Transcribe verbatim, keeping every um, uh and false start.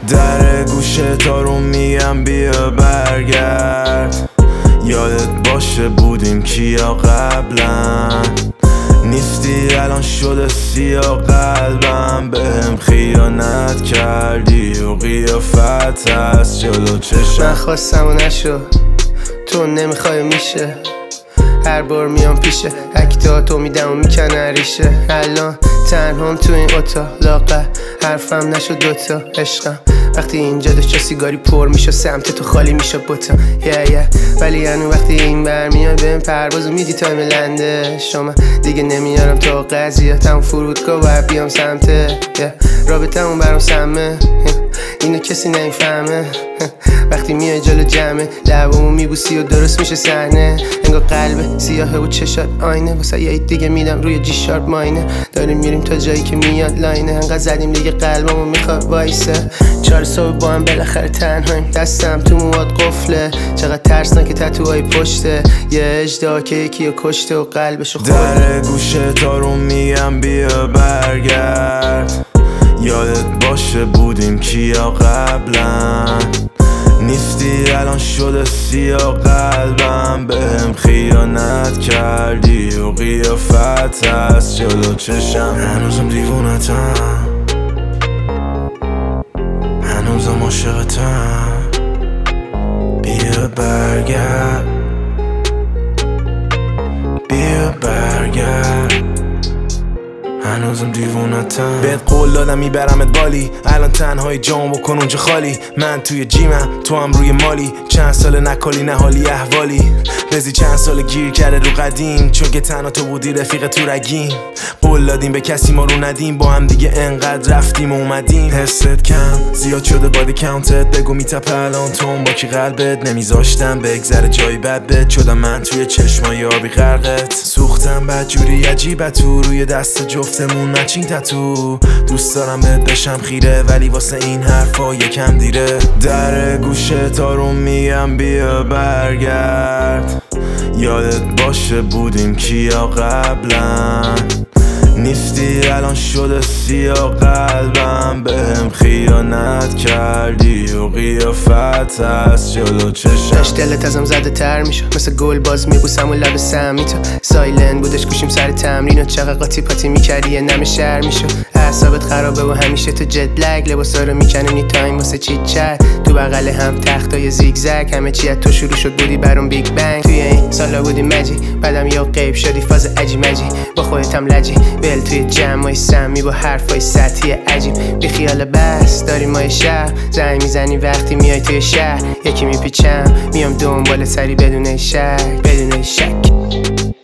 در گوشه تا رو میگم بیا برگرد، یادت باشه بودیم کیا قبلا، نیستی الان شده سیاه قلبم، بهم خیانت کردی و قیافت هست جلو چشم. من خواستم و نشو، تو نمیخوای میشه، هر بار میام پیشه اکتا تو میدم و میکنه ریشه. الان تنهام تو این اتاق، لاغر حرفم نشد دوتا عشقم، وقتی اینجا داشت سیگاری پر میشه سمت تو خالی میشه بوتا yeah, yeah. ولی هنو وقتی این برمیاد بهم پروازو میدی تایم لنده شما دیگه نمیارم تا قضیاتم فرودگاه و بیام سمته yeah. رابطمون برام سمه اینو کسی نمیفهمه وقتی میای جلو جمعه لبامو میبوسی و درست میشه صحنه، انگار قلب سیاهه و چشات آینه، واسه یه دیگه میدم روی جی شارپ ماینه، داریم میریم تا جایی که میاد لاینه، انقدر زدیم دیگه قلبمو میخواد وایسه، چهار صبح با هم بالاخره تنهاییم، دستم تو مواد قفله، چقدر ترسناکه تتوهای پشته، یه اژدها که یکی رو کشته و قلبشو خورده. در گوشه تا رو میگم بیا برگرد، یادت باشه بودیم کیا قبلا، نیستی الان شده سیاه قلبم، بهم خیانت کردی و قیافت هست جلو چشم. هنوزم دیوونتم، هنوزم عاشقتم، بیا برگرد، بیا برگرد، هنوزم دیوونتم. بهت قول دادم میبرمت بالی، الان تنهای جام بکن اونجا خالی، من توی جیمم تو هم روی مالی، چند سال نکالی نه حالی احوالی، رزی چند سال گیر کرده رو قدیم، چون که تنها تو بودی رفیق تو رگیم، قول دادیم به کسی ما رو ندیم، با هم دیگه انقدر رفتیم و اومدیم، حست کم زیاد شده بادی کاونتت، بگو میتپه الان تو با کی قلبت، نمیذاشتم بگذره جایی بد بد شدم من توی چشمای آبی غرقت، سوختم بدجوری عجیبه تو روی دست جفتمون مچین تتو، دوست دارم بهت بشم خیره ولی واسه این حرفا یکم دیره، در گوشه تا رو میگم بیا برگرد، یادت باشه بودیم کیا قبلا، نیستی الان شده سیاه قلبم، بهم خیانت کردی و قیافت هست جلو چشم. داشت دلت ازم زده تر میشه، مثل گل باز میبوسم و لب سمی تو، سایلند بودش گوشیم سر تمرین و چقدر قاطی پاتی میکردی یه نم شهر میشو، اعصابت خرابه و همیشه تو جت لگ، لباسا رو میکنیم نی تایم واسه چیت چت، تو بغل هم تختای زیگ زگ، همه چی از تو شروع شد بودی برام بیگ بنگ، توی این سالا بودی مجی بعدم یا غیب شدی فاز عجی مجی، با خودت هم لجی ول توی جمعای سمی با حرفای سطحی عجیب، بی خیال بس داریم ما شهر، زنگ میزنی وقتی میای توی شهر، یکی میپیچم میام دنبال سری بدون شک بدون شک.